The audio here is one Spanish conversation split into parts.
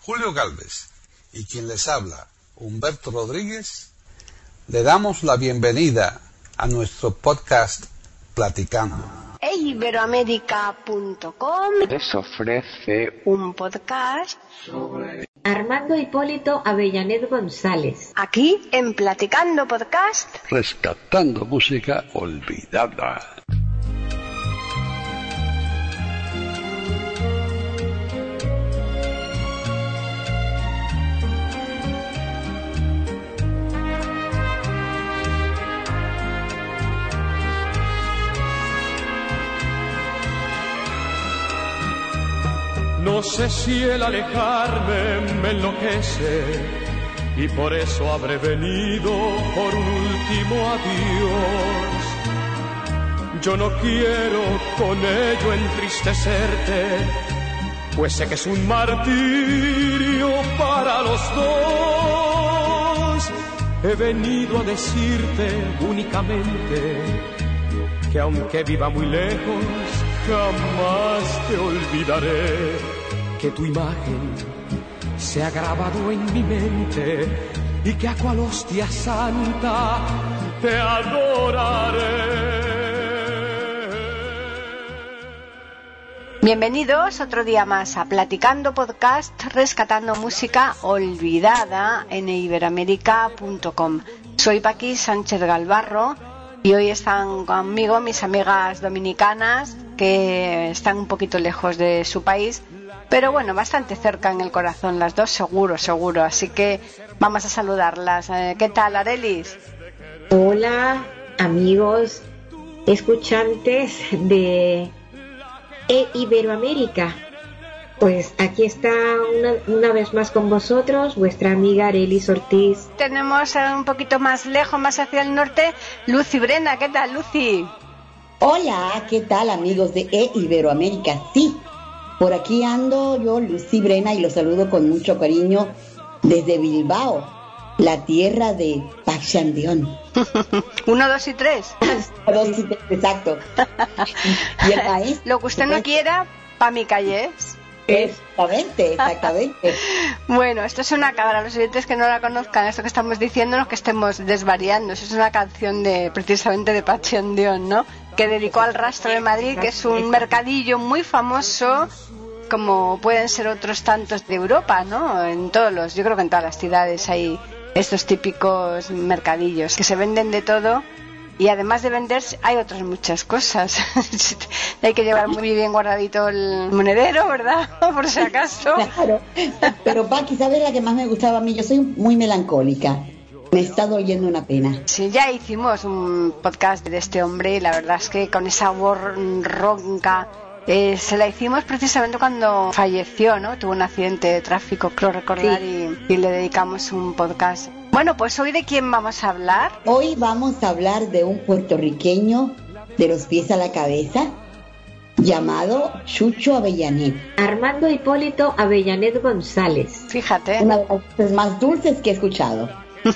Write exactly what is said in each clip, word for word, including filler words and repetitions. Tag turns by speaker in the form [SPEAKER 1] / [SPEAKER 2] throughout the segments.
[SPEAKER 1] Julio Gálvez y quien les habla, Humberto Rodríguez, le damos la bienvenida a nuestro podcast Platicando.
[SPEAKER 2] e iberoamérica punto com
[SPEAKER 3] les ofrece
[SPEAKER 2] un podcast
[SPEAKER 4] sobre Armando Hipólito Avellanet González.
[SPEAKER 2] Aquí en Platicando Podcast,
[SPEAKER 3] rescatando música olvidada.
[SPEAKER 5] No sé si el alejarme me enloquece y por eso habré venido por un último adiós. Yo no quiero con ello entristecerte, pues sé que es un martirio para los dos. He venido a decirte únicamente que aunque viva muy lejos, jamás te olvidaré. Que tu imagen se ha grabado en mi mente y que a cual hostia santa te adoraré.
[SPEAKER 2] Bienvenidos otro día más a Platicando Podcast, rescatando música olvidada en iberoamérica punto com. Soy Paqui Sánchez Galvarro y hoy están conmigo mis amigas dominicanas que están un poquito lejos de su país, pero bueno, bastante cerca en el corazón las dos, seguro, seguro. Así que vamos a saludarlas. ¿Qué tal, Arelis?
[SPEAKER 4] Hola, amigos, escuchantes de e Iberoamérica. Pues aquí está una, una vez más con vosotros vuestra amiga Arelis Ortiz.
[SPEAKER 2] Tenemos un poquito más lejos, más hacia el norte, Lucy Brena. ¿Qué tal, Lucy?
[SPEAKER 6] Hola, ¿qué tal, amigos de e Iberoamérica? Sí, por aquí ando yo, Lucy Brena, y los saludo con mucho cariño desde Bilbao, la tierra de Pachandión.
[SPEAKER 2] Uno, dos y tres.
[SPEAKER 6] Dos y tres, exacto. Y el país.
[SPEAKER 2] Lo que usted no quiera, pa' mi calle es.
[SPEAKER 6] Exactamente, exactamente.
[SPEAKER 2] Bueno, esto es una cabra, los oyentes que no la conozcan, esto que estamos diciendo, no que estemos desvariando, eso es una canción de precisamente de Pachandión, ¿no? Que dedicó al Rastro de Madrid, que es un mercadillo muy famoso, como pueden ser otros tantos de Europa, ¿no? En todos los, yo creo que en todas las ciudades hay estos típicos mercadillos que se venden de todo. Y además de vender, hay otras muchas cosas. Hay que llevar muy bien guardadito el monedero, ¿verdad? Por si acaso.
[SPEAKER 6] Claro. Pero Paqui, ¿sabes la que más me gustaba a mí? Yo soy muy melancólica. Me está doliendo una pena.
[SPEAKER 2] Sí, ya hicimos un podcast de este hombre y la verdad es que con esa voz ronca eh, se la hicimos precisamente cuando falleció, ¿no? Tuvo un accidente de tráfico, creo recordar, sí. y, y le dedicamos un podcast. Bueno, pues hoy ¿de quién vamos a hablar?
[SPEAKER 6] Hoy vamos a hablar de un puertorriqueño de los pies a la cabeza llamado Chucho Avellanet.
[SPEAKER 4] Armando Hipólito Avellanet González.
[SPEAKER 2] Fíjate.
[SPEAKER 6] Una de las voces más dulces que he escuchado.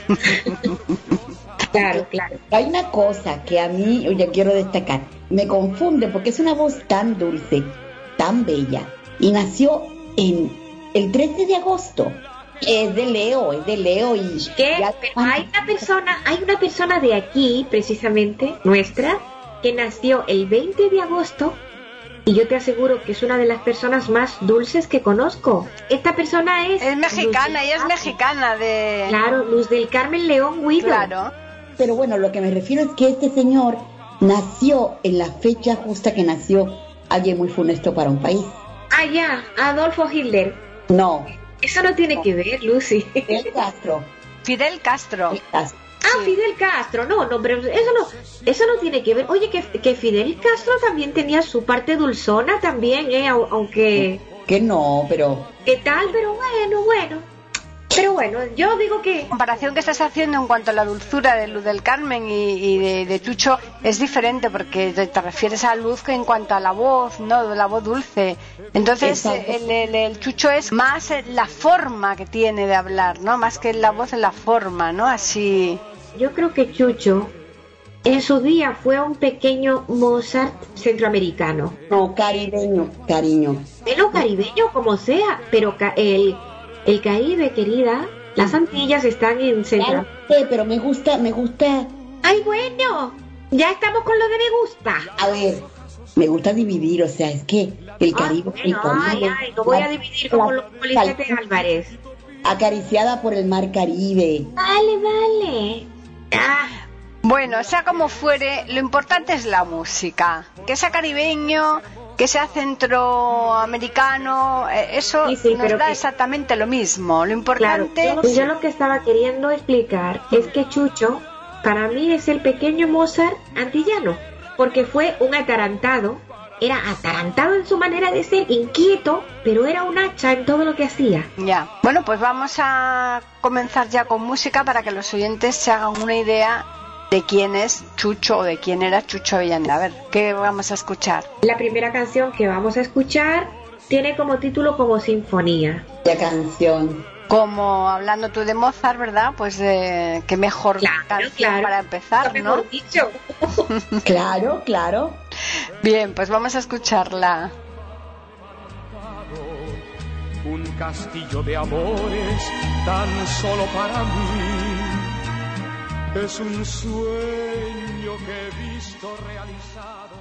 [SPEAKER 4] Claro, claro.
[SPEAKER 6] Hay una cosa que a mí, oye, quiero destacar. Me confunde porque es una voz tan dulce, tan bella. Y nació en el trece de agosto. Es de Leo, es de Leo y
[SPEAKER 4] ¿qué?
[SPEAKER 6] Ya...
[SPEAKER 4] Hay una persona, hay una persona de aquí, precisamente, nuestra, que nació el veinte de agosto y yo te aseguro que es una de las personas más dulces que conozco. Esta persona es...
[SPEAKER 2] Es mexicana, ella es mexicana de...
[SPEAKER 4] Claro, Luz del Carmen León Guido.
[SPEAKER 2] Claro.
[SPEAKER 6] Pero bueno, lo que me refiero es que este señor nació en la fecha justa que nació alguien muy funesto para un país.
[SPEAKER 4] Ah, ya, Adolfo Hitler.
[SPEAKER 6] No.
[SPEAKER 4] Eso no tiene
[SPEAKER 6] no.
[SPEAKER 4] que ver, Lucy.
[SPEAKER 6] Fidel Castro.
[SPEAKER 2] Fidel Castro.
[SPEAKER 6] Fidel Castro.
[SPEAKER 4] Ah,
[SPEAKER 2] Sí.
[SPEAKER 4] Fidel Castro, no, no, pero eso no, eso no tiene que ver. Oye, que, que Fidel Castro también tenía su parte dulzona también, eh, aunque...
[SPEAKER 6] Que no, pero...
[SPEAKER 4] ¿Qué tal? Pero bueno, bueno. Pero bueno, yo digo que...
[SPEAKER 2] La comparación que estás haciendo en cuanto a la dulzura de Luz del Carmen y, y de, de Chucho es diferente porque te, te refieres a Luz que en cuanto a la voz, ¿no? La voz dulce. Entonces el, el, el Chucho es más la forma que tiene de hablar, ¿no? Más que la voz, la forma, ¿no? Así...
[SPEAKER 4] Yo creo que Chucho en su día fue un pequeño Mozart centroamericano.
[SPEAKER 6] No, caribeño, cariño.
[SPEAKER 4] Bueno, caribeño como sea, pero ca- el El Caribe, querida. Las Antillas están en Central.
[SPEAKER 6] Claro, pero me gusta, me gusta.
[SPEAKER 4] ¡Ay, bueno! Ya estamos con lo de me gusta.
[SPEAKER 6] A ver, me gusta dividir, o sea, es que el Caribe...
[SPEAKER 4] Ay,
[SPEAKER 6] el Caribe
[SPEAKER 4] ay, ay, no voy a dividir como los Policetes Álvarez.
[SPEAKER 6] Acariciada por el mar Caribe.
[SPEAKER 4] Vale, vale. Ah.
[SPEAKER 2] Bueno, sea como fuere, lo importante es la música. Que sea caribeño, que sea centroamericano, eh, eso
[SPEAKER 4] Sí, sí,
[SPEAKER 2] nos
[SPEAKER 4] pero
[SPEAKER 2] da
[SPEAKER 4] que-
[SPEAKER 2] exactamente lo mismo. Lo
[SPEAKER 4] Claro,
[SPEAKER 2] importante...
[SPEAKER 4] yo, yo lo que estaba queriendo explicar es que Chucho, para mí, es el pequeño Mozart antillano, porque fue un atarantado, era atarantado en su manera de ser, inquieto, pero era un hacha en todo lo que hacía.
[SPEAKER 2] Ya. Bueno, pues vamos a comenzar ya con música para que los oyentes se hagan una idea de quién es Chucho o de quién era Chucho Avellaneda. A ver, ¿qué vamos a escuchar?
[SPEAKER 4] La primera canción que vamos a escuchar tiene como título como Sinfonía.
[SPEAKER 6] La canción.
[SPEAKER 2] Como hablando tú de Mozart, ¿verdad? Pues eh, qué mejor
[SPEAKER 4] Claro,
[SPEAKER 2] canción
[SPEAKER 4] claro.
[SPEAKER 2] para empezar,
[SPEAKER 4] Lo
[SPEAKER 2] ¿no?
[SPEAKER 4] mejor dicho.
[SPEAKER 6] Claro, claro.
[SPEAKER 2] Bien, pues vamos a escucharla.
[SPEAKER 5] Un castillo de amores tan solo para mí. Es un sueño que he visto realizado.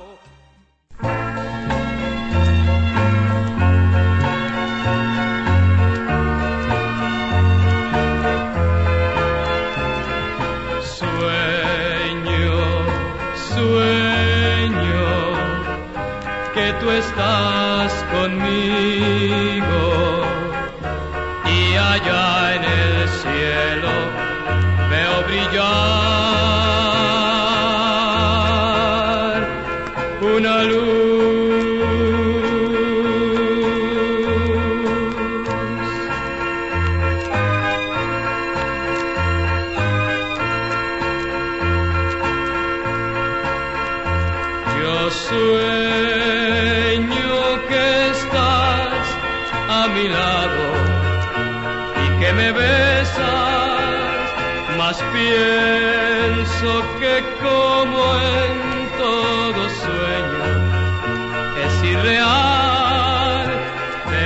[SPEAKER 7] Sueño, sueño, que tú estás conmigo y allá en el cielo veo brillar una luz. Yo sueño que estás a mi lado y que me besas, mas pienso que como en todo sueño es irreal. De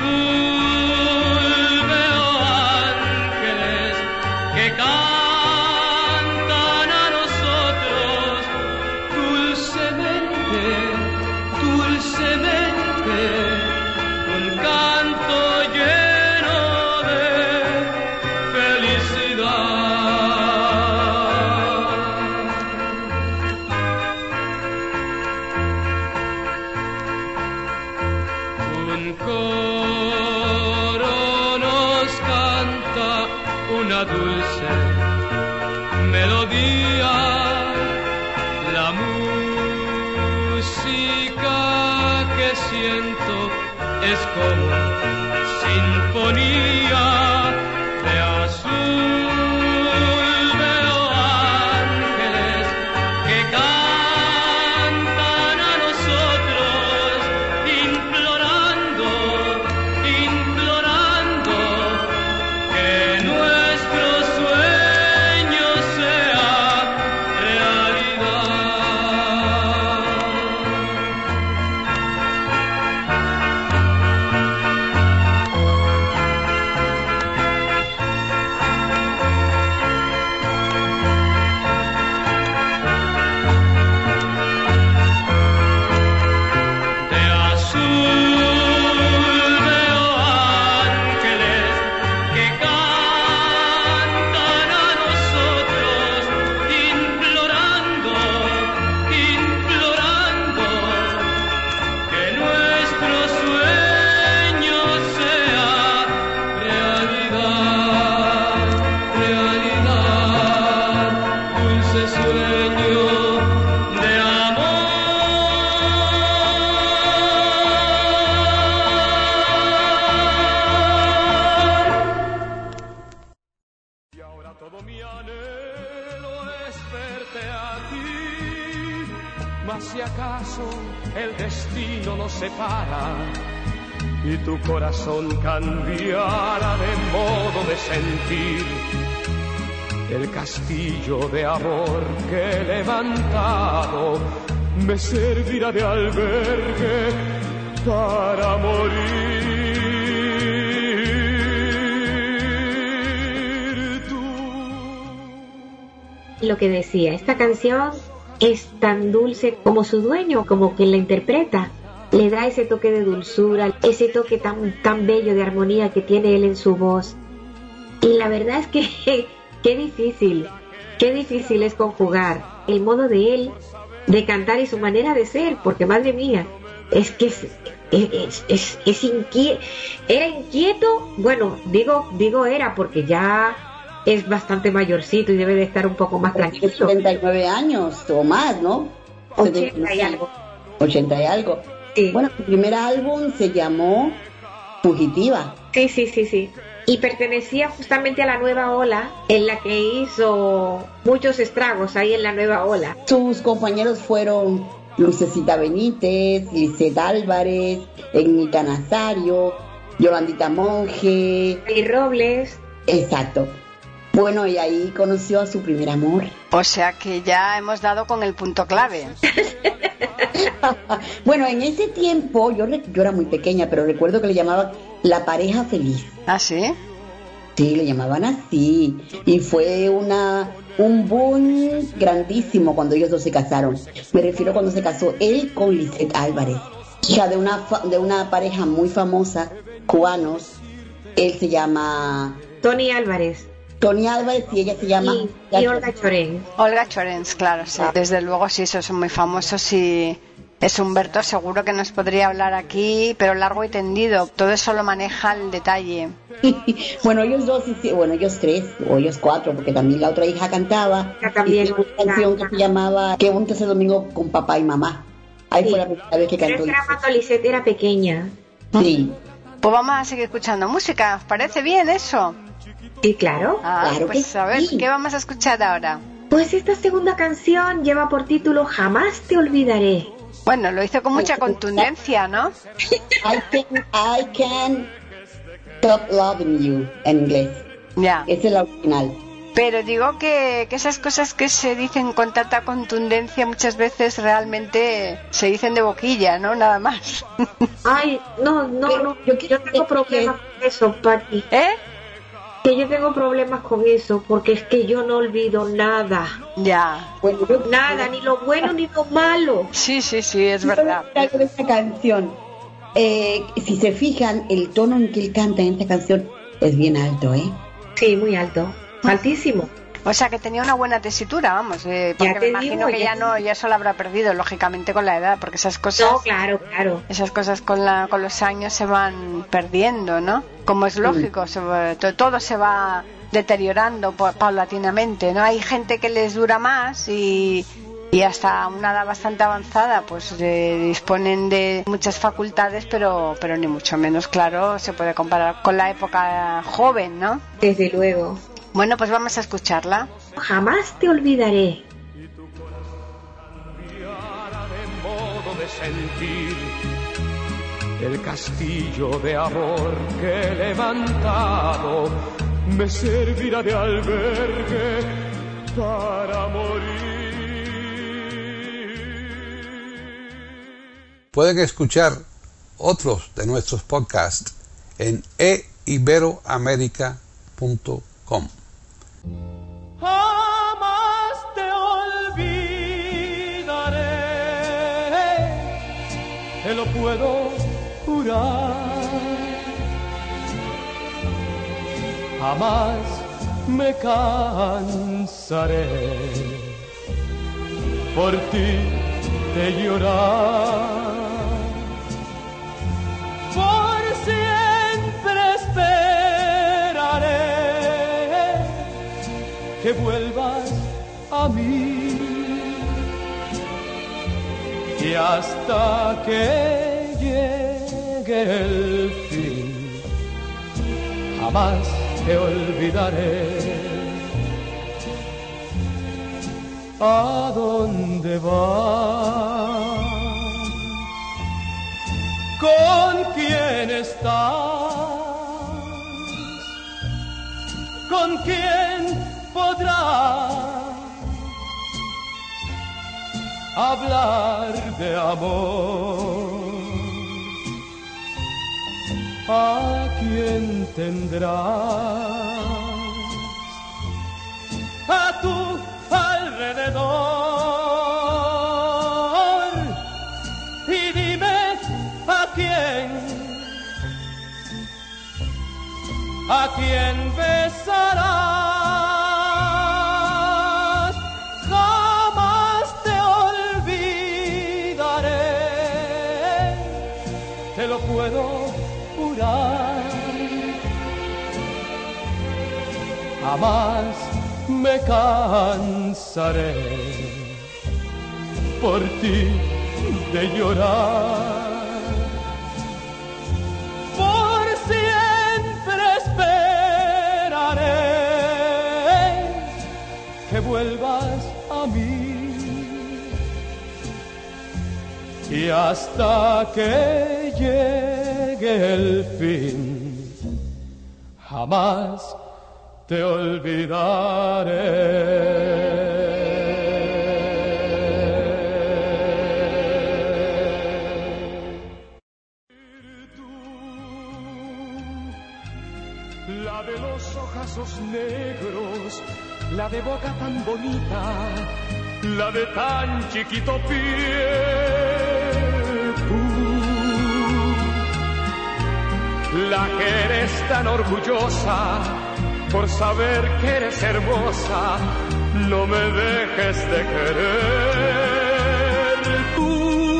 [SPEAKER 7] azul veo ángeles que cantan a nosotros dulcemente, dulcemente, un canto lleno de felicidad. Un coro nos canta una dulce melodía, la música que siento es como sinfonía. De azul veo ángeles que cantan a nosotros, implorando, implorando que nuestro sueño sea realidad. De azul veo ángeles que cantan a nosotros, implorando, implorando que nuestro sueño sea realidad, realidad, dulce sueño de amor.
[SPEAKER 5] Y ahora todo mi anhelo es verte a ti. Mas si acaso el destino nos separa y tu corazón cambiara de modo de sentir, el castillo de amor que he levantado me servirá de albergue para morir.
[SPEAKER 4] lo que decía, esta canción es tan dulce como su dueño, como quien la interpreta. Le da ese toque de dulzura, ese toque tan, tan bello de armonía que tiene él en su voz. Y la verdad es que qué difícil, qué difícil es conjugar el modo de él de cantar y su manera de ser, porque madre mía, es que es, es, es, es inquieto, era inquieto, bueno, digo, digo era porque ya es bastante mayorcito y debe de estar un poco más tranquilo.
[SPEAKER 6] setenta y nueve años o más, ¿no?
[SPEAKER 4] ochenta y algo.
[SPEAKER 6] ochenta y algo.
[SPEAKER 4] Sí.
[SPEAKER 6] Bueno, su primer álbum se llamó Fugitiva.
[SPEAKER 4] Sí, sí, sí, sí. Y pertenecía justamente a la nueva ola, en la que hizo muchos estragos ahí en la nueva ola.
[SPEAKER 6] Sus compañeros fueron Lucecita Benítez, Lisette Álvarez, Ernita Nazario, Yolandita Monge.
[SPEAKER 4] Y Robles.
[SPEAKER 6] Exacto. Bueno, y ahí conoció a su primer amor.
[SPEAKER 2] O sea que ya hemos dado con el punto clave.
[SPEAKER 6] Bueno, en ese tiempo, yo, yo era muy pequeña, pero recuerdo que le llamaban la pareja feliz.
[SPEAKER 2] ¿Ah, sí?
[SPEAKER 6] Sí, le llamaban así. Y fue una un boom grandísimo cuando ellos dos se casaron. Me refiero cuando se casó él con Lisette Álvarez, hija de una, de una pareja muy famosa, cubanos. Él se llama
[SPEAKER 4] Tony Álvarez.
[SPEAKER 6] Tony Álvarez y ella se llama...
[SPEAKER 4] Y, y Olga Chorén.
[SPEAKER 2] Olga Chorens, claro, sí. Ah. Desde luego, sí, esos son muy famosos y es Humberto, seguro que nos podría hablar aquí, pero largo y tendido. Todo eso lo maneja el detalle.
[SPEAKER 6] Bueno, ellos dos, bueno, ellos tres, o ellos cuatro, porque también la otra hija cantaba.
[SPEAKER 4] Ya también.
[SPEAKER 6] Una canción que se llamaba Que un tercer domingo con papá y mamá. Ahí sí. Fue la primera vez que
[SPEAKER 4] pero
[SPEAKER 6] cantó.
[SPEAKER 4] Pero era cuando Lisette era pequeña.
[SPEAKER 6] Sí.
[SPEAKER 2] Pues vamos a seguir escuchando música. ¿Os parece bien eso?
[SPEAKER 4] Sí, claro.
[SPEAKER 2] Ah,
[SPEAKER 6] claro
[SPEAKER 2] pues
[SPEAKER 6] que
[SPEAKER 2] a ver,
[SPEAKER 6] sí.
[SPEAKER 2] ¿qué vamos a escuchar ahora?
[SPEAKER 4] Pues esta segunda canción lleva por título Jamás te olvidaré.
[SPEAKER 2] Bueno, lo hizo con mucha contundencia, ¿no?
[SPEAKER 6] I can, I can stop loving you, en inglés.
[SPEAKER 2] Ya.
[SPEAKER 6] Esa es la original.
[SPEAKER 2] Pero digo que, que esas cosas que se dicen con tanta contundencia muchas veces realmente se dicen de boquilla, ¿no? Nada más.
[SPEAKER 4] Ay, no, no,
[SPEAKER 6] Pero
[SPEAKER 4] no.
[SPEAKER 6] yo
[SPEAKER 4] Yo,
[SPEAKER 6] quiero
[SPEAKER 4] tengo
[SPEAKER 6] que-
[SPEAKER 4] problemas con eso, Pati.
[SPEAKER 2] ¿Eh?
[SPEAKER 4] Que yo tengo problemas con eso, porque es que yo no olvido nada.
[SPEAKER 2] Ya.
[SPEAKER 6] Bueno, yo,
[SPEAKER 4] Nada, ni lo bueno ni lo malo.
[SPEAKER 2] Sí, sí, sí, es
[SPEAKER 6] yo
[SPEAKER 2] verdad.
[SPEAKER 6] quiero algo de esta canción. Eh, si se fijan, el tono en que él canta en esta canción es bien alto, ¿eh?
[SPEAKER 4] Sí, muy alto. Altísimo.
[SPEAKER 2] O sea que tenía una buena tesitura, vamos, eh,
[SPEAKER 4] Ya
[SPEAKER 2] porque
[SPEAKER 4] te
[SPEAKER 2] me imagino
[SPEAKER 4] digo,
[SPEAKER 2] que
[SPEAKER 4] ya
[SPEAKER 2] ya
[SPEAKER 4] te
[SPEAKER 2] no, ya eso lo habrá perdido, lógicamente, con la edad, porque esas cosas,
[SPEAKER 4] No, claro, claro.
[SPEAKER 2] esas cosas con la, con los años se van perdiendo, ¿no? Como es lógico, se va- to- todo se va deteriorando pa- paulatinamente, ¿no? Hay gente que les dura más y, y hasta una edad bastante avanzada, pues eh, disponen de muchas facultades, pero, pero ni mucho menos, claro, se puede comparar con la época joven, ¿no?
[SPEAKER 4] Desde luego.
[SPEAKER 2] Bueno, pues vamos a escucharla.
[SPEAKER 4] Jamás te olvidaré.
[SPEAKER 5] Cambiara de modo de sentir el castillo de amor que he levantado me servirá de albergue para morir.
[SPEAKER 1] Pueden escuchar otros de nuestros podcasts en e iberoamerica punto com.
[SPEAKER 5] Jamás te olvidaré, te lo puedo jurar. Jamás me cansaré por ti de llorar. Por siempre esperaré que vuelvas a mí y hasta que llegue el fin jamás te olvidaré. ¿A dónde vas? ¿Con quién estás? ¿Con quién podrás hablar de amor? ¿A quién tendrás? A tu alrededor. alrededor y dime a quién, a quién besarás. Jamás te olvidaré, te lo puedo jurar. Jamás me cansaré por ti de llorar. Por siempre esperaré que vuelvas a mí. Y hasta que llegue el fin, jamás te olvidaré. La de los ojazos negros, la de boca tan bonita, la de tan chiquito pie. Tú, la que eres tan orgullosa por saber que eres hermosa, no me dejes de querer. Tú,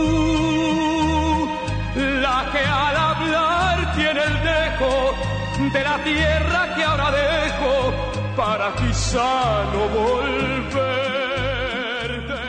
[SPEAKER 5] la que al hablar tiene el dejo de la tierra que ahora dejo para quizá no volver.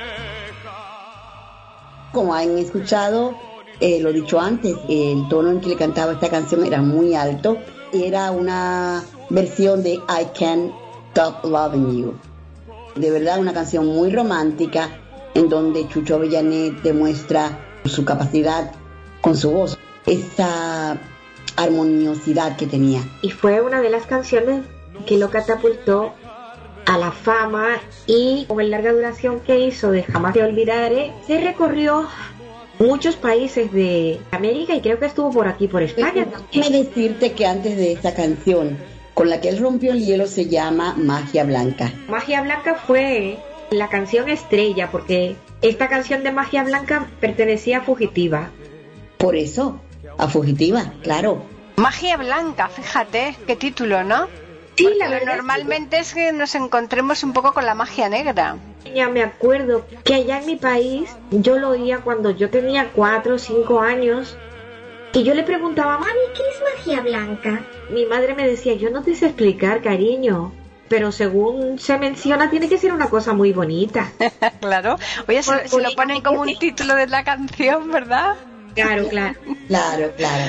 [SPEAKER 6] Como han escuchado, eh, lo dicho antes, el tono en que le cantaba esta canción era muy alto. Era una versión de I Can't Stop Loving You. De verdad, una canción muy romántica en donde Chucho Avellanet demuestra su capacidad con su voz, esa armoniosidad que tenía.
[SPEAKER 4] Y fue una de las canciones que lo catapultó a la fama, y con la larga duración que hizo de Jamás te olvidaré, se recorrió muchos países de América y creo que estuvo por aquí, por España.
[SPEAKER 6] Déjame decirte que antes de esta canción, con la que él rompió el hielo, se llama Magia Blanca.
[SPEAKER 4] Magia Blanca fue la canción estrella, porque esta canción de Magia Blanca pertenecía a Fugitiva.
[SPEAKER 6] Por eso, a Fugitiva, claro.
[SPEAKER 2] Magia Blanca, fíjate, qué título, ¿no?
[SPEAKER 4] Sí,
[SPEAKER 2] Porque
[SPEAKER 4] la verdad
[SPEAKER 2] normalmente es que nos encontremos un poco con la magia negra.
[SPEAKER 4] Ya me acuerdo que allá en mi país yo lo oía cuando yo tenía cuatro o cinco años y yo le preguntaba, mami, ¿qué es magia blanca? Mi madre me decía, yo no te sé explicar, cariño, pero según se menciona tiene que ser una cosa muy bonita.
[SPEAKER 2] Claro, oye, se, se lo ponen como un título de la canción, ¿verdad?
[SPEAKER 4] Claro, claro.
[SPEAKER 6] Claro, claro.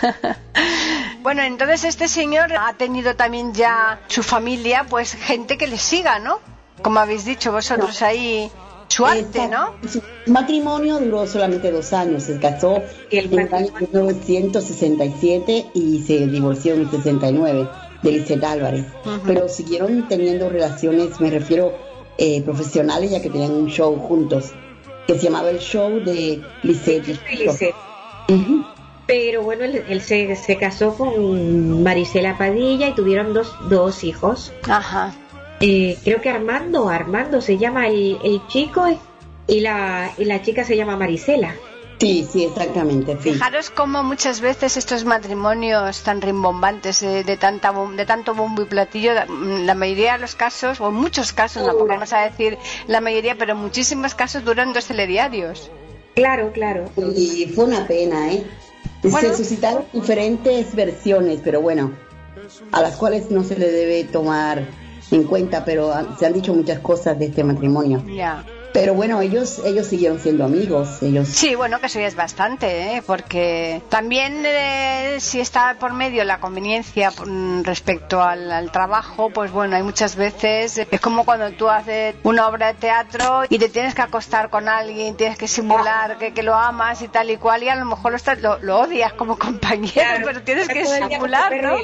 [SPEAKER 2] Bueno, entonces este señor ha tenido también ya su familia, pues gente que le siga, ¿no? Como habéis dicho vosotros no. ahí, su arte, ¿no?
[SPEAKER 6] Su matrimonio duró solamente dos años. Se casó en el año mil novecientos sesenta y siete y se divorció en el sesenta y nueve de Lisette Álvarez. Uh-huh. Pero siguieron teniendo relaciones, me refiero, eh, profesionales, ya que tenían un show juntos que se llamaba el show de Lisette.
[SPEAKER 4] Lisette. Uh-huh. Pero bueno, él, él se, se casó con Marisela Padilla y tuvieron dos, dos hijos.
[SPEAKER 2] Ajá.
[SPEAKER 4] Eh, creo que Armando, Armando se llama el, el chico y la, y la chica se llama Marisela.
[SPEAKER 6] Sí, sí, exactamente. Sí.
[SPEAKER 2] Fijaros cómo muchas veces estos matrimonios tan rimbombantes, eh, de, tanta, de tanto bombo y platillo, la mayoría de los casos, o en muchos casos, no vamos a decir la mayoría, pero muchísimos casos duran dos telediarios.
[SPEAKER 4] Claro, claro.
[SPEAKER 6] Y fue una pena, ¿eh? Bueno. Se suscitaron diferentes versiones, pero bueno, a las cuales no se le debe tomar en cuenta, pero se han dicho muchas cosas de este matrimonio.
[SPEAKER 2] Ya. Yeah.
[SPEAKER 6] Pero bueno, ellos ellos siguieron siendo amigos. Ellos.
[SPEAKER 2] Sí, bueno, que eso ya es bastante, ¿eh? Porque también eh, si está por medio la conveniencia respecto al, al trabajo, pues bueno, hay muchas veces, es como cuando tú haces una obra de teatro y te tienes que acostar con alguien, tienes que simular que, que lo amas y tal y cual, y a lo mejor lo, estás, lo, lo odias como compañero, claro, pero tienes que simular, ¿no?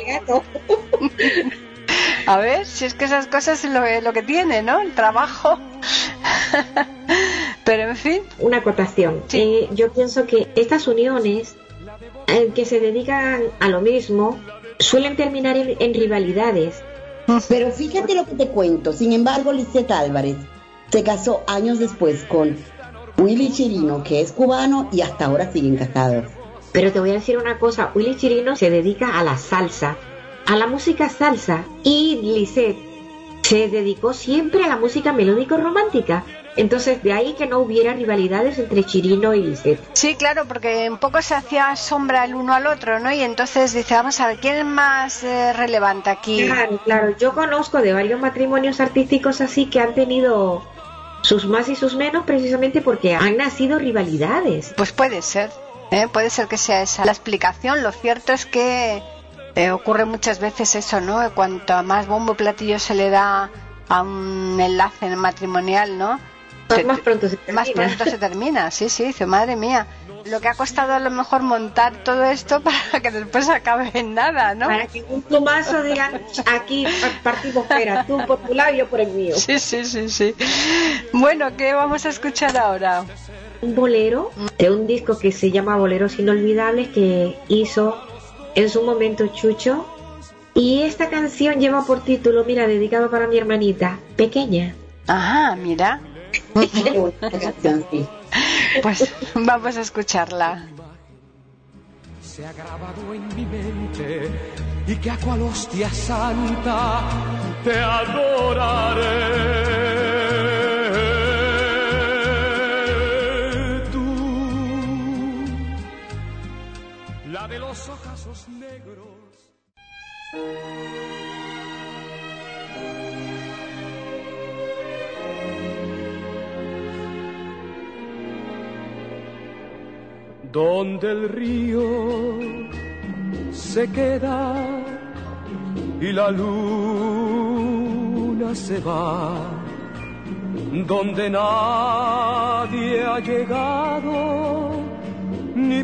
[SPEAKER 2] A ver, si es que esas cosas es lo, lo que tiene, ¿no? El trabajo. Pero en fin.
[SPEAKER 4] Una acotación. Sí. Eh, yo pienso que estas uniones eh, que se dedican a lo mismo suelen terminar en, en rivalidades.
[SPEAKER 6] Pero fíjate lo que te cuento. Sin embargo, Lisette Álvarez se casó años después con Willy Chirino, que es cubano, y hasta ahora siguen casados.
[SPEAKER 4] Pero te voy a decir una cosa, Willy Chirino se dedica a la salsa, a la música salsa, y Lisette se dedicó siempre a la música melódico-romántica. Entonces, de ahí que no hubiera rivalidades entre Chirino y Lisette.
[SPEAKER 2] Sí, claro, porque un poco se hacía sombra el uno al otro, ¿no? Y entonces dice, vamos a ver, ¿quién es más eh, relevante aquí?
[SPEAKER 4] Claro, claro. Yo conozco de varios matrimonios artísticos así que han tenido sus más y sus menos precisamente porque han nacido rivalidades.
[SPEAKER 2] Pues puede ser, ¿eh? Puede ser que sea esa la explicación. Lo cierto es que eh, ocurre muchas veces eso, ¿no? Cuanto más bombo y platillo se le da a un enlace matrimonial, ¿no?
[SPEAKER 4] Más, más pronto se termina.
[SPEAKER 2] Más pronto se termina, sí, sí, dice, madre mía, lo que ha costado a lo mejor montar todo esto para que después acabe en nada, ¿no?
[SPEAKER 4] Para que un plumazo digan, aquí partimos fuera, tú por tu lado y yo por el mío.
[SPEAKER 2] Sí, sí, sí, sí. Bueno, ¿qué vamos a escuchar ahora?
[SPEAKER 4] Un bolero de un disco que se llama Boleros Inolvidables que hizo en su momento Chucho. Y esta canción lleva por título, mira, dedicado para mi hermanita, Pequeña.
[SPEAKER 2] Ajá, mira. Pues vamos a escucharla.
[SPEAKER 5] Se ha grabado en mi mente y que a cual hostia santa te adoraré. Tú, la de los ojazos negros. Donde el río se queda y la luna se va, donde nadie ha llegado ni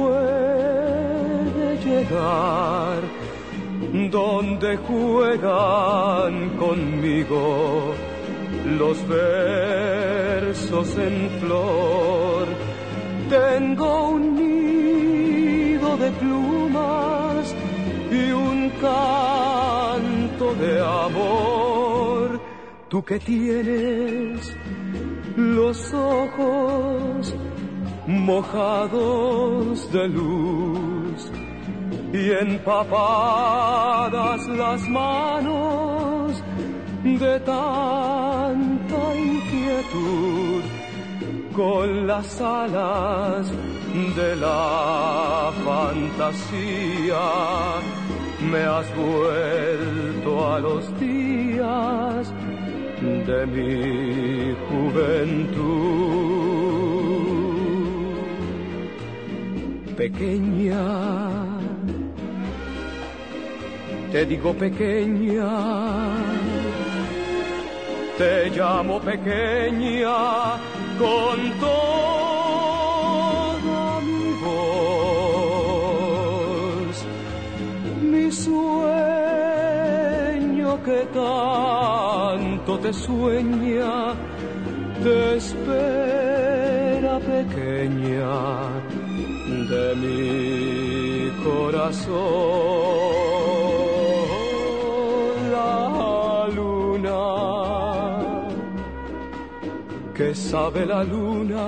[SPEAKER 5] puede llegar, donde juegan conmigo los versos en flor. Tengo un nido de plumas y un canto de amor. Tú que tienes los ojos mojados de luz y empapadas las manos de tanta inquietud, con las alas de la fantasía me has vuelto a los días de mi juventud. Pequeña, te digo pequeña, te llamo pequeña con toda mi voz, mi sueño que tanto te sueña, te espera pequeña de mi corazón. La luna, que sabe la luna,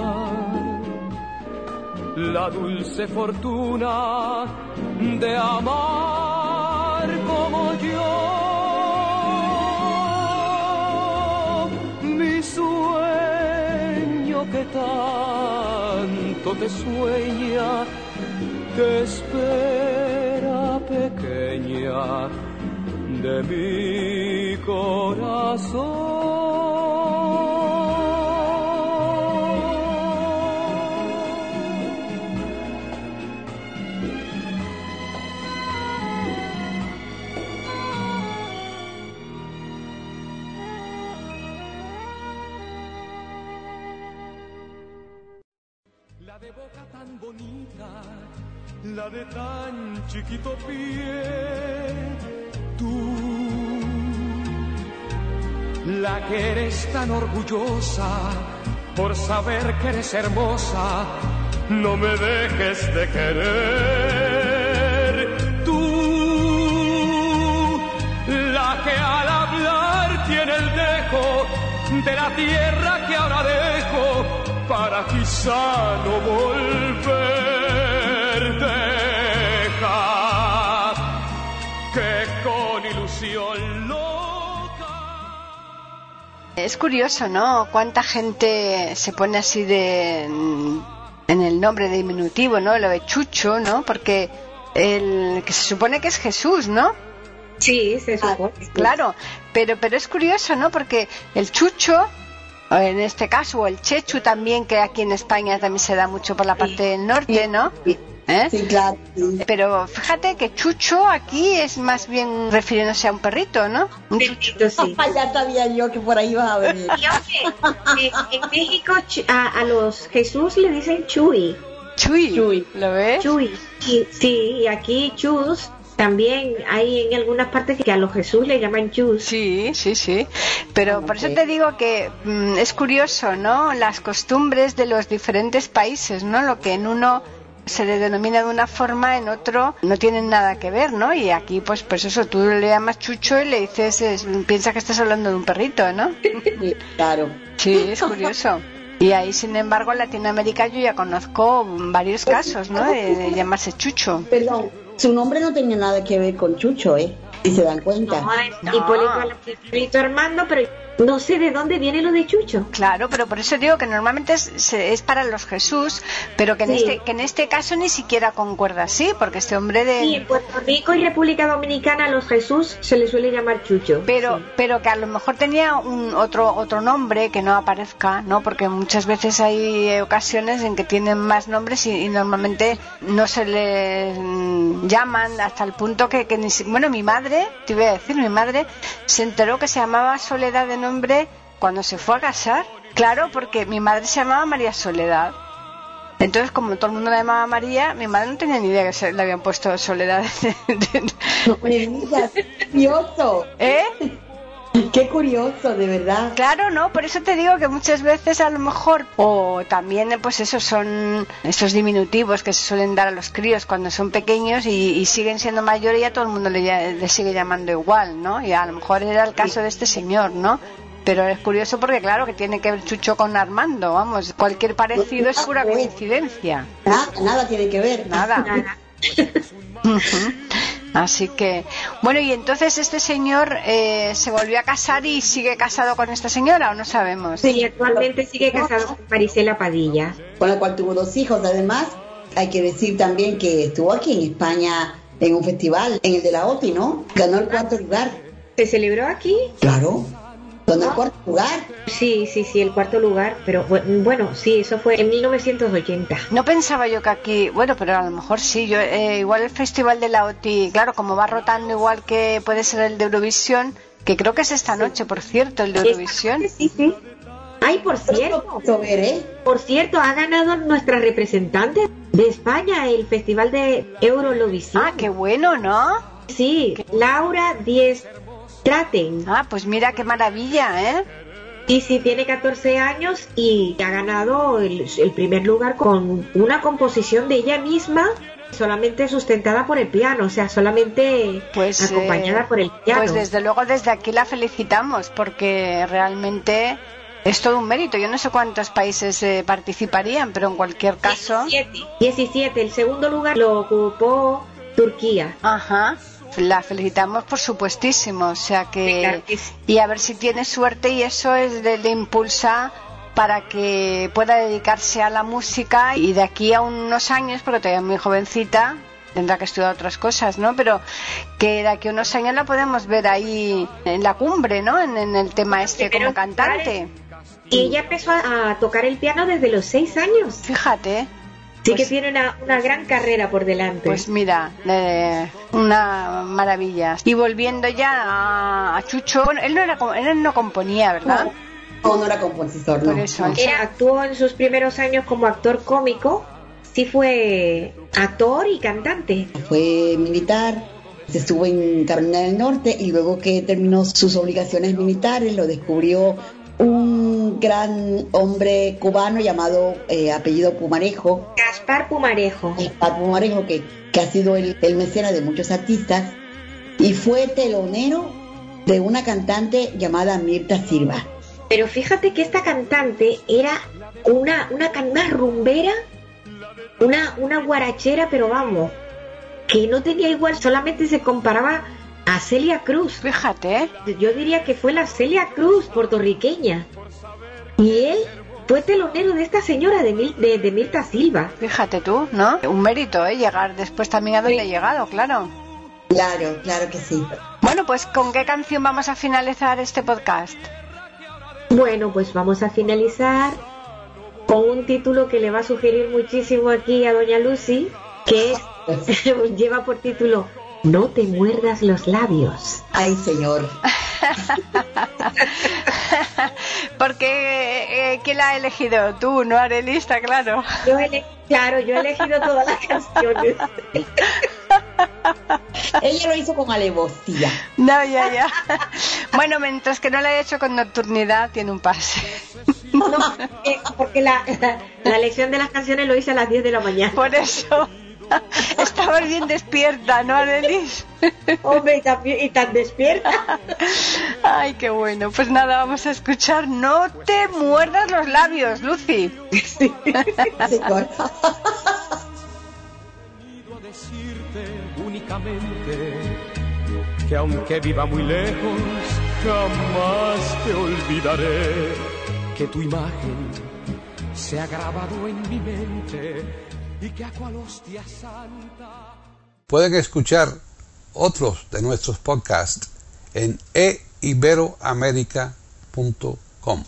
[SPEAKER 5] la dulce fortuna de amar como yo, mi sueño que tanto te sueña, te espera pequeña de mi corazón. La de boca tan bonita, la de tan chiquito pie, tú, la que eres tan orgullosa por saber que eres hermosa, no me dejes de querer. Tú, la que al hablar tiene el dejo de la tierra que ahora dejo para quizá no volver. Deja que con ilusión loca.
[SPEAKER 2] Es curioso, ¿no? Cuánta gente se pone así de en el nombre de diminutivo, ¿no? Lo de Chucho, ¿no? Porque el que se supone que es Jesús, ¿no?
[SPEAKER 4] Sí, se supone.
[SPEAKER 2] Ah, claro, pero pero es curioso, ¿no? Porque el Chucho, en este caso, o el Chechu también, que aquí en España también se da mucho por la parte del norte, ¿no?
[SPEAKER 6] ¿Eh? Sí, claro. Sí.
[SPEAKER 2] Pero fíjate que Chucho aquí es más bien refiriéndose a un perrito, ¿no? Un
[SPEAKER 4] Chuchito, sí.
[SPEAKER 6] Ah, ya sabía yo que por ahí iba a venir.
[SPEAKER 4] Y oye, en, en México a, a los Jesús le dicen Chuy.
[SPEAKER 2] Chuy,
[SPEAKER 6] Chuy.
[SPEAKER 2] ¿Lo ves?
[SPEAKER 4] Chuy. Y, sí, y aquí Chus. También hay en algunas partes que a los Jesús le llaman Chus.
[SPEAKER 2] Sí, sí, sí. Pero
[SPEAKER 6] Ah,
[SPEAKER 2] por
[SPEAKER 6] ok.
[SPEAKER 2] eso te digo que mm, es curioso, ¿no? Las costumbres de los diferentes países, ¿no? Lo que en uno se le denomina de una forma, en otro no tienen nada que ver, ¿no? Y aquí, pues, pues eso, tú le llamas Chucho y le dices, es, piensa que estás hablando de un perrito, ¿no?
[SPEAKER 6] Sí, claro.
[SPEAKER 2] Sí, es curioso. Y ahí, sin embargo, en Latinoamérica yo ya conozco varios casos, ¿no? De, de llamarse Chucho.
[SPEAKER 6] Perdón, su nombre no tenía nada que ver con Chucho, ¿eh? Si se dan cuenta.
[SPEAKER 4] No, es
[SPEAKER 2] No.
[SPEAKER 4] Hipólito, Hipólito Armando, pero no sé de dónde viene lo de Chucho.
[SPEAKER 2] Claro, pero por eso digo que normalmente es, se- es para los Jesús, pero que en,
[SPEAKER 4] Sí.
[SPEAKER 2] este, que en este caso ni siquiera concuerda así, porque este hombre de...
[SPEAKER 4] Sí, en Puerto Rico y República Dominicana a los Jesús se les suele llamar Chucho.
[SPEAKER 2] Pero,
[SPEAKER 4] Sí.
[SPEAKER 2] pero que a lo mejor tenía un otro otro nombre que no aparezca, ¿no? Porque muchas veces hay eh, ocasiones en que tienen más nombres y, y normalmente no se les mm, llaman hasta el punto que, que ni si- bueno, mi madre, te iba a decir, mi madre se enteró que se llamaba Soledad de nombre cuando se fue a casar. Claro, porque mi madre se llamaba María Soledad. Entonces, como todo el mundo la llamaba María, mi madre no tenía ni idea que se le habían puesto Soledad.
[SPEAKER 6] No me digas, qué curioso.
[SPEAKER 2] ¿Eh?
[SPEAKER 6] Qué curioso, de verdad.
[SPEAKER 2] Claro, ¿no? Por eso te digo que muchas veces a lo mejor, o también pues eso son esos diminutivos que se suelen dar a los críos cuando son pequeños y, y siguen siendo mayores y a todo el mundo le, lla- le sigue llamando igual, ¿no? Y a lo mejor era el caso de este señor, ¿no? Pero es curioso porque claro que tiene que ver Chucho con Armando, vamos, cualquier parecido es pura coincidencia.
[SPEAKER 6] Nada, nada tiene que ver.
[SPEAKER 2] Nada.
[SPEAKER 4] Nada.
[SPEAKER 2] Ujú. Así que, bueno, y entonces este señor eh, se volvió a casar y sigue casado con esta señora, ¿o no sabemos?
[SPEAKER 4] Sí, actualmente sigue casado con Marisela Padilla.
[SPEAKER 6] Con la cual tuvo dos hijos. Además, hay que decir también que estuvo aquí en España en un festival, en el de la O T I, ¿no? Ganó el cuarto lugar.
[SPEAKER 4] ¿Se celebró aquí?
[SPEAKER 6] Claro. Ganó el cuarto lugar.
[SPEAKER 4] Sí, sí, sí, el cuarto lugar, pero bu- bueno, sí, eso fue en mil novecientos ochenta.
[SPEAKER 2] No pensaba yo que aquí, bueno, pero a lo mejor sí, yo eh, igual el festival de la O T I, claro, como va rotando igual que puede ser el de Eurovisión, que creo que es esta noche, por cierto, el de Eurovisión.
[SPEAKER 4] Sí, sí. Ay, por cierto,
[SPEAKER 6] Lo ver, ¿eh?
[SPEAKER 4] por cierto, ha ganado nuestra representante de España el festival de Eurovisión.
[SPEAKER 2] Ah, qué bueno, ¿no?
[SPEAKER 4] Sí, Laura Diez Traten.
[SPEAKER 2] Ah, pues mira qué maravilla, ¿eh?
[SPEAKER 4] Sí, sí, tiene catorce años y ha ganado el, el primer lugar con una composición de ella misma, solamente sustentada por el piano, o sea, solamente
[SPEAKER 2] Pues,
[SPEAKER 4] acompañada
[SPEAKER 2] eh,
[SPEAKER 4] por el piano.
[SPEAKER 2] Pues desde luego desde aquí la felicitamos porque realmente es todo un mérito. Yo no sé cuántos países eh, participarían, pero en cualquier caso...
[SPEAKER 4] diecisiete. diecisiete. El segundo lugar lo ocupó Turquía.
[SPEAKER 2] Ajá, la felicitamos por supuestísimo, o sea que...
[SPEAKER 4] Sí, claro que sí.
[SPEAKER 2] Y a ver si tiene suerte y eso es de, le impulsa para que pueda dedicarse a la música y de aquí a unos años, porque todavía es muy jovencita, tendrá que estudiar otras cosas, ¿no? Pero que de aquí a unos años la podemos ver ahí en la cumbre, ¿no? En, en el tema este
[SPEAKER 4] Pero
[SPEAKER 2] como cantante.
[SPEAKER 4] Y ella empezó a, a tocar el piano desde los seis años.
[SPEAKER 2] Fíjate.
[SPEAKER 4] Sí
[SPEAKER 2] Pues-
[SPEAKER 4] que tiene una, una gran carrera por delante.
[SPEAKER 2] Pues mira, eh, una maravilla. Y volviendo ya a, a Chucho, bueno, él no era co- él no componía, ¿verdad?
[SPEAKER 6] No, no era compositor, no.
[SPEAKER 2] Por eso,
[SPEAKER 6] no.
[SPEAKER 4] Ella actuó en sus primeros años como actor cómico. Sí fue actor y cantante.
[SPEAKER 6] Fue militar, se estuvo en Carolina del Norte y luego que terminó sus obligaciones militares lo descubrió un gran hombre cubano llamado eh, apellido Pumarejo,
[SPEAKER 4] Gaspar Pumarejo.
[SPEAKER 6] Gaspar Pumarejo, que, que ha sido el, el mecenas de muchos artistas y fue telonero de una cantante llamada Mirta Silva.
[SPEAKER 4] Pero fíjate que esta cantante era una, una, can- una rumbera, una, una guarachera, pero vamos, que no tenía igual, solamente se comparaba a Celia Cruz.
[SPEAKER 2] Fíjate.
[SPEAKER 4] Yo diría que fue la Celia Cruz puertorriqueña. Y él fue telonero de esta señora de, Mil, de, de Mirta Silva.
[SPEAKER 2] Fíjate tú, ¿no? Un mérito, ¿eh? Llegar después también a donde he llegado, claro.
[SPEAKER 6] Claro, claro que sí.
[SPEAKER 2] Bueno, pues ¿con qué canción vamos a finalizar este podcast?
[SPEAKER 4] Bueno, pues vamos a finalizar con un título que le va a sugerir muchísimo aquí a doña Lucy, que es, lleva por título No te muerdas los labios.
[SPEAKER 6] Ay, señor.
[SPEAKER 2] Porque, eh, ¿quién la ha elegido? Tú, ¿no, Arelista? Claro.
[SPEAKER 4] Yo ele- claro, yo he elegido todas las canciones.
[SPEAKER 6] Ella lo hizo con alevosía.
[SPEAKER 2] No, ya, ya. Bueno, mientras que no la haya hecho con nocturnidad, tiene un pase.
[SPEAKER 4] No, eh, porque la, la, la elección de las canciones lo hice a las diez de la mañana.
[SPEAKER 2] Por eso. Estabas bien despierta, ¿no, Arelis?
[SPEAKER 4] Hombre, y tan, y tan despierta.
[SPEAKER 2] Ay, qué bueno. Pues nada, vamos a escuchar No te muerdas los labios, Lucy.
[SPEAKER 4] Sí.
[SPEAKER 6] Señor.
[SPEAKER 5] A decirte únicamente que aunque viva muy lejos, jamás te olvidaré, que tu imagen se ha grabado en mi mente y que a cual hostia santa.
[SPEAKER 1] Pueden escuchar otros de nuestros podcasts en e iberoamerica punto com.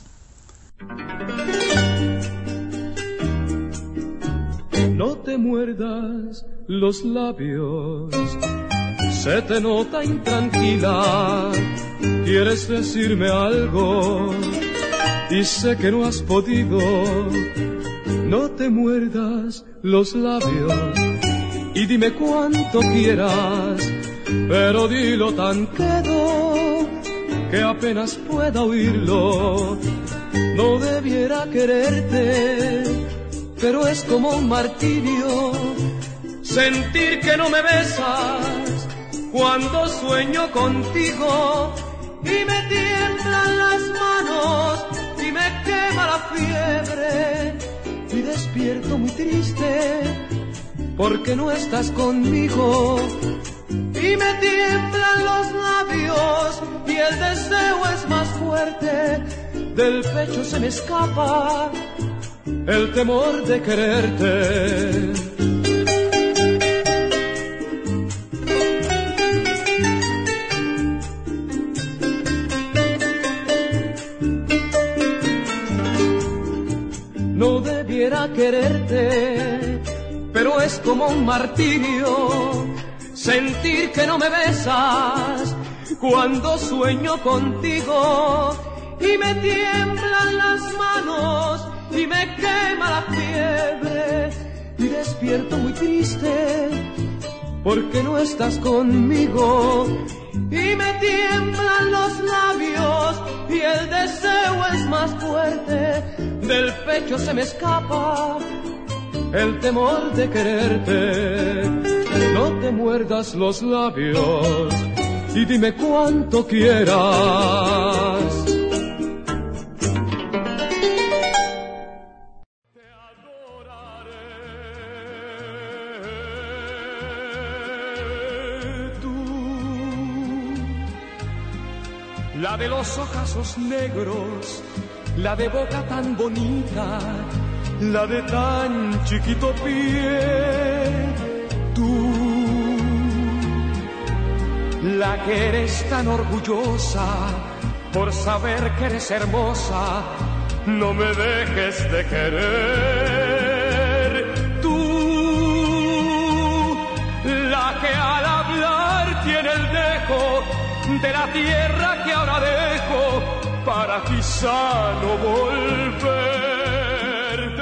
[SPEAKER 5] No te muerdas los labios, se te nota intranquila, quieres decirme algo y sé que no has podido. No te muerdas los labios y dime cuánto quieras, pero dilo tan quedo que apenas pueda oírlo. No debiera quererte, pero es como un martirio sentir que no me besas cuando sueño contigo y me tiemblan las manos y me quema la fiebre y despierto muy triste porque no estás conmigo y me tiemblan los labios y el deseo es más fuerte, del pecho se me escapa el temor de quererte. No debiera quererte, pero es como un martirio sentir que no me besas cuando sueño contigo y me tiemblan las manos y me quema la fiebre y despierto muy triste porque no estás conmigo y me tiemblan los labios y el deseo es más fuerte, del pecho se me escapa el temor de quererte. No te muerdas los labios y dime cuánto quieras. La de los ojazos negros, la de boca tan bonita, la de tan chiquito pie, tú, la que eres tan orgullosa por saber que eres hermosa, no me dejes de querer, tú, la que al hablar tiene el dejo de la tierra que ahora dejo para quizá no volver.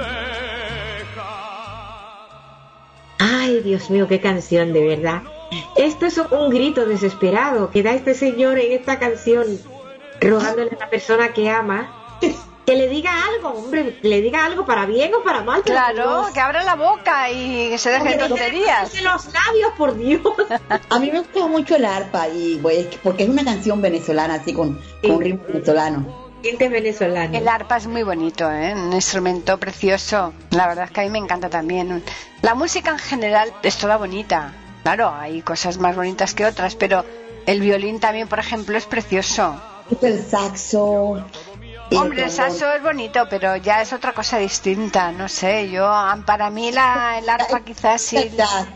[SPEAKER 4] Ay, Dios mío, qué canción, de verdad. Esto es un grito desesperado que da este señor en esta canción, rogándole a la persona que ama que le diga algo, hombre, que le diga algo para bien o para mal.
[SPEAKER 2] Claro, que abra la boca y que se deje de tonterías.
[SPEAKER 4] Que los labios, por Dios.
[SPEAKER 6] A mí me gusta mucho el arpa y pues, porque es una canción venezolana así con, con un ritmo venezolano.
[SPEAKER 4] Dientes venezolanos.
[SPEAKER 2] El arpa es muy bonito, ¿eh? Un instrumento precioso. La verdad es que a mí me encanta también. La música en general es toda bonita. Claro, hay cosas más bonitas que otras, pero el violín también, por ejemplo, es precioso.
[SPEAKER 6] El saxo.
[SPEAKER 2] Hombre, el saxo es bonito, pero ya es otra cosa distinta. No sé, yo, para mí la, el arpa quizás sí.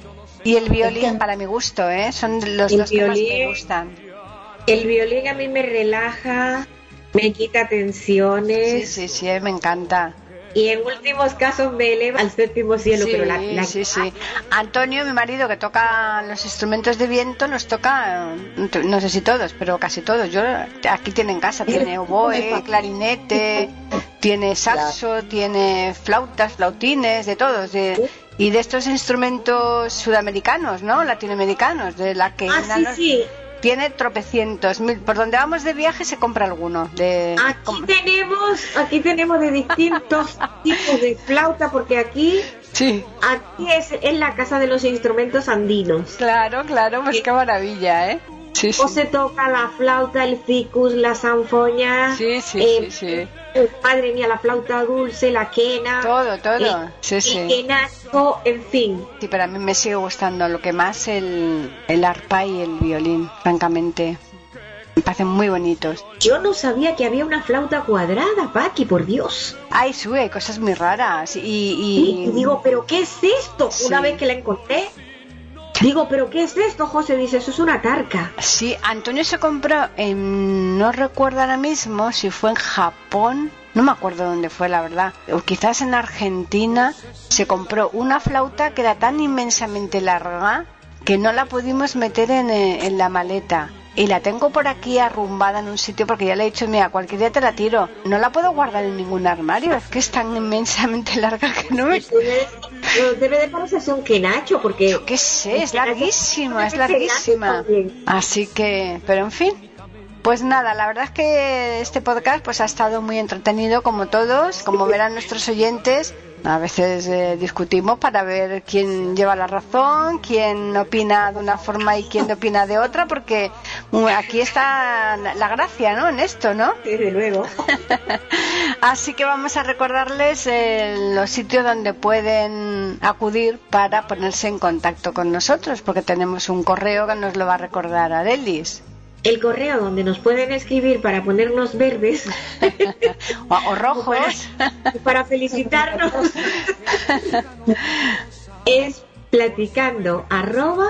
[SPEAKER 2] Y el violín, para mi gusto, ¿eh? Son los dos que más me gustan.
[SPEAKER 4] El violín a mí me relaja, me quita tensiones.
[SPEAKER 2] Sí, sí, sí, me encanta.
[SPEAKER 4] Y en últimos casos me eleva al séptimo cielo,
[SPEAKER 2] sí,
[SPEAKER 4] pero la, la...
[SPEAKER 2] Sí, sí. Antonio, mi marido, que toca los instrumentos de viento, los toca, no sé si todos, pero casi todos. Yo aquí tiene en casa, tiene oboe, clarinete, tiene saxo, tiene flautas, flautines, de todos, de... Y de estos instrumentos sudamericanos, ¿no? Latinoamericanos, de la que...
[SPEAKER 4] Ah, sí, sí.
[SPEAKER 2] Tiene tropecientos mil. Por donde vamos de viaje se compra alguno. De...
[SPEAKER 4] Aquí ¿Cómo? tenemos, aquí tenemos de distintos tipos de flauta, porque aquí,
[SPEAKER 2] sí,
[SPEAKER 4] aquí es, es la casa de los instrumentos andinos.
[SPEAKER 2] Claro, claro, pues sí. Qué maravilla, ¿eh? Sí,
[SPEAKER 4] o
[SPEAKER 2] sí.
[SPEAKER 4] se toca la flauta, el ficus, la sanfoña.
[SPEAKER 2] Sí, sí,
[SPEAKER 4] eh,
[SPEAKER 2] sí, sí.
[SPEAKER 4] Madre mía, la flauta dulce, la quena.
[SPEAKER 2] Todo, todo.
[SPEAKER 4] El,
[SPEAKER 2] sí, sí.
[SPEAKER 4] el quenazo, en fin.
[SPEAKER 2] Sí, pero a mí me sigue gustando lo que más el, el arpa y el violín, francamente. Me parecen muy bonitos.
[SPEAKER 4] Yo no sabía que había una flauta cuadrada, Paqui, por Dios.
[SPEAKER 2] Ay, sí, hay cosas muy raras. Y, y...
[SPEAKER 4] y digo, ¿pero qué es esto? Sí. Una vez que la encontré, digo, ¿pero qué es esto, José? Dice, eso es una tarca.
[SPEAKER 2] Sí, Antonio se compró, en, no recuerdo ahora mismo si fue en Japón, no me acuerdo dónde fue, la verdad, o quizás en Argentina, se compró una flauta que era tan inmensamente larga que no la pudimos meter en, en la maleta. Y la tengo por aquí arrumbada en un sitio porque ya le he dicho, mira, cualquier día te la tiro. No la puedo guardar en ningún armario, es que es tan inmensamente larga que no me...
[SPEAKER 4] Debe, debe de parecerse un quenacho, porque...
[SPEAKER 2] Yo qué sé, es larguísima, es larguísima. Así que, pero en fin... Pues nada, la verdad es que este podcast pues ha estado muy entretenido como todos, como verán nuestros oyentes. A veces eh, discutimos para ver quién lleva la razón, quién opina de una forma y quién opina de otra, porque uh, aquí está la gracia, ¿no? En esto, ¿no?
[SPEAKER 4] Desde luego.
[SPEAKER 2] Así que vamos a recordarles eh, los sitios donde pueden acudir para ponerse en contacto con nosotros, porque tenemos un correo que nos lo va a recordar Arelis.
[SPEAKER 4] El correo donde nos pueden escribir para ponernos verdes
[SPEAKER 2] o, o rojos
[SPEAKER 4] para, para felicitarnos es platicando arroba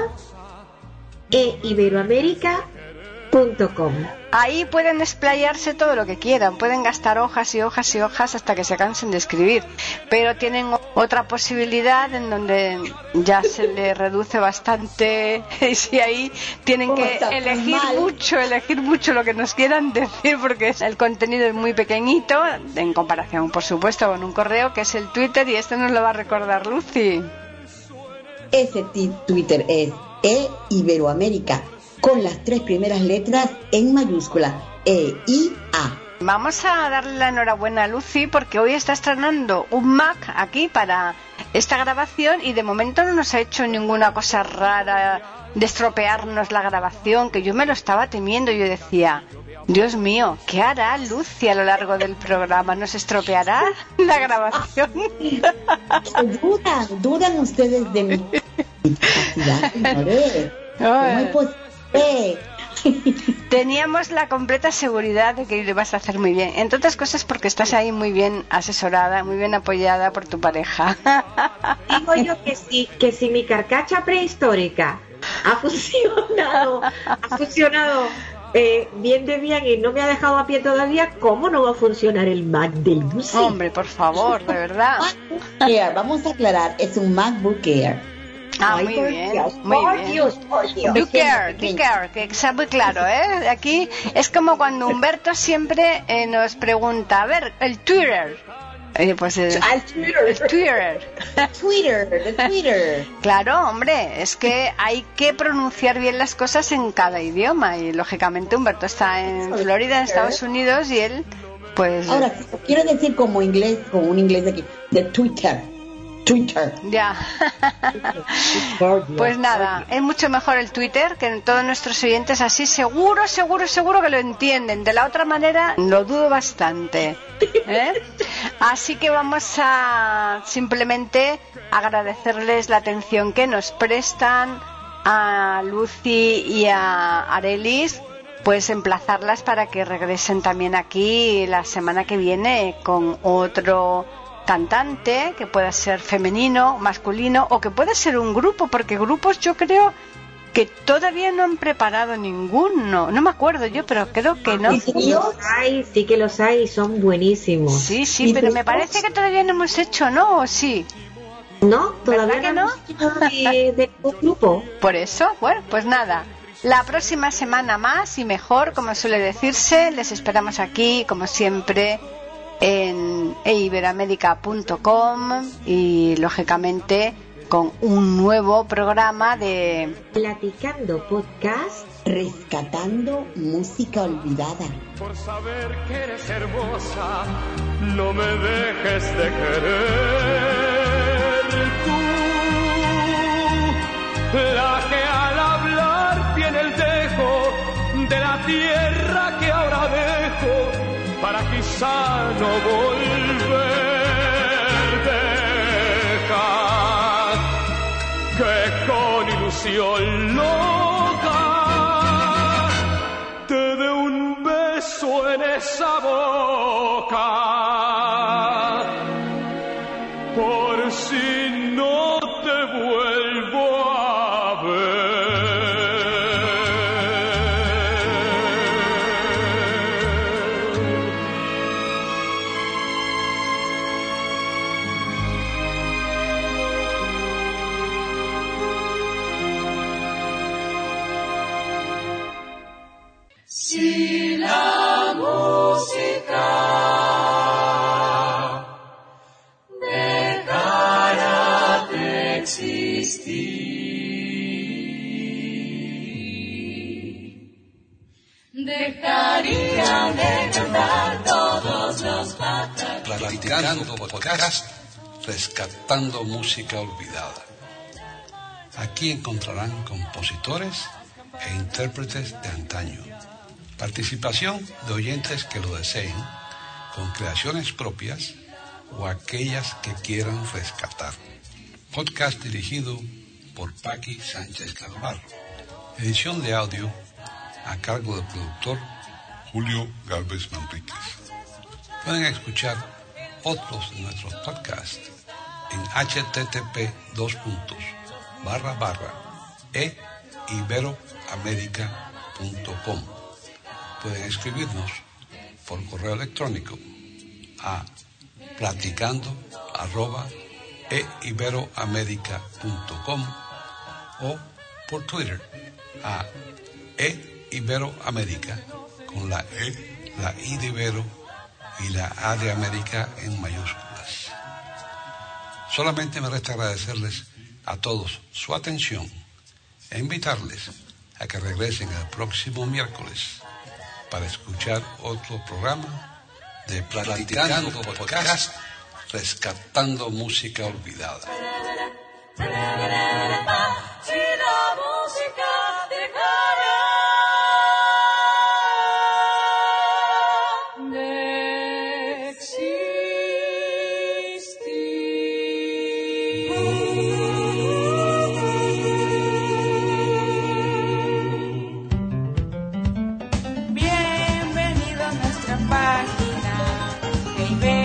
[SPEAKER 4] e iberoamérica punto com.
[SPEAKER 2] Ahí pueden explayarse todo lo que quieran, pueden gastar hojas y hojas y hojas hasta que se cansen de escribir, pero tienen otra posibilidad en donde ya se le reduce bastante y si ahí tienen que elegir mucho, elegir mucho lo que nos quieran decir, porque el contenido es muy pequeñito en comparación, por supuesto, con un correo que es el Twitter, y este nos lo va a recordar Lucy.
[SPEAKER 6] Ese Twitter es e iberoamérica, con las tres primeras letras en mayúscula, E I A.
[SPEAKER 2] Vamos a darle la enhorabuena a Lucy porque hoy está estrenando un Mac aquí para esta grabación y de momento no nos ha hecho ninguna cosa rara de estropearnos la grabación, que yo me lo estaba temiendo. Yo decía, Dios mío, ¿qué hará Lucy a lo largo del programa? ¿Nos estropeará la grabación?
[SPEAKER 6] Dudan, dudan ustedes de mi capacidad, señores. ¿Cómo es posible?
[SPEAKER 2] Teníamos la completa seguridad de que lo ibas a hacer muy bien, entre otras cosas porque estás ahí muy bien asesorada, muy bien apoyada por tu pareja.
[SPEAKER 4] Digo yo que sí, que si mi carcacha prehistórica ha funcionado, ha funcionado eh, bien de bien y no me ha dejado a pie todavía, ¿cómo no va a funcionar el Mac de Lucy?
[SPEAKER 2] Hombre, por favor, de verdad.
[SPEAKER 6] Air, vamos a aclarar, es un MacBook Air.
[SPEAKER 2] Ah,
[SPEAKER 4] Ay,
[SPEAKER 2] muy
[SPEAKER 4] por
[SPEAKER 2] bien,
[SPEAKER 4] Dios,
[SPEAKER 2] muy
[SPEAKER 4] por
[SPEAKER 2] bien.
[SPEAKER 4] Dios, por Dios.
[SPEAKER 2] Do care, do care, que está muy claro, ¿eh? Aquí es como cuando Humberto siempre eh, nos pregunta, a ver, el Twitter. Eh, pues el,
[SPEAKER 4] Al Twitter.
[SPEAKER 2] el Twitter.
[SPEAKER 6] Twitter, de Twitter.
[SPEAKER 2] Claro, hombre, es que hay que pronunciar bien las cosas en cada idioma y lógicamente Humberto está en Florida, en Estados Unidos, y él, pues...
[SPEAKER 6] Ahora, quiero decir como inglés, como un inglés de aquí, de Twitter. Twitter.
[SPEAKER 2] Ya. Pues nada, es mucho mejor el Twitter, que todos nuestros oyentes así seguro, seguro, seguro que lo entienden. De la otra manera lo dudo bastante, ¿eh? Así que vamos a simplemente agradecerles la atención que nos prestan a Lucy y a Arelis, pues emplazarlas para que regresen también aquí la semana que viene con otro cantante, que pueda ser femenino, masculino, o que pueda ser un grupo, porque grupos yo creo que todavía no han preparado ninguno. No me acuerdo yo, pero creo que no.
[SPEAKER 4] Sí, sí, los hay, sí que los hay, son buenísimos.
[SPEAKER 2] Sí, sí, pero me parece que todavía no hemos hecho, ¿no? ¿O sí?
[SPEAKER 4] No, todavía
[SPEAKER 2] que
[SPEAKER 4] no,
[SPEAKER 2] no?
[SPEAKER 4] de, de un grupo.
[SPEAKER 2] Por eso, bueno, pues nada. La próxima semana más y mejor, como suele decirse, les esperamos aquí, como siempre, en e iberoamerica punto com y, lógicamente, con un nuevo programa de
[SPEAKER 4] Platicando Podcast,
[SPEAKER 6] rescatando música olvidada.
[SPEAKER 5] Por saber que eres hermosa, no me dejes de querer. Tú, la que al hablar tiene el dejo de la tierra que ahora dejo para quizá no volver. Deja que con ilusión loca te dé un beso en esa boca, por si no te vuelvo a ver.
[SPEAKER 7] Si la música dejara de existir, dejarían de cantar todos los pájaros.
[SPEAKER 1] Platicando Podcast, rescatando música olvidada. Aquí encontrarán compositores e intérpretes de antaño. Participación de oyentes que lo deseen, con creaciones propias o aquellas que quieran rescatar. Podcast dirigido por Paqui Sánchez Calvar. Edición de audio a cargo del productor Julio Gálvez Manríquez. Pueden escuchar otros de nuestros podcasts en h t t p dos puntos barra barra e iberoamerica punto com. Pueden escribirnos por correo electrónico a platicando arroba e iberoamerica punto com o por Twitter a e iberoamerica con la E, la I de Ibero y la A de América en mayúsculas. Solamente me resta agradecerles a todos su atención e invitarles a que regresen el próximo miércoles para escuchar otro programa de Platicando Podcast, rescatando música olvidada.
[SPEAKER 7] Si la música dejara de existir.
[SPEAKER 8] Bienvenido a nuestra página de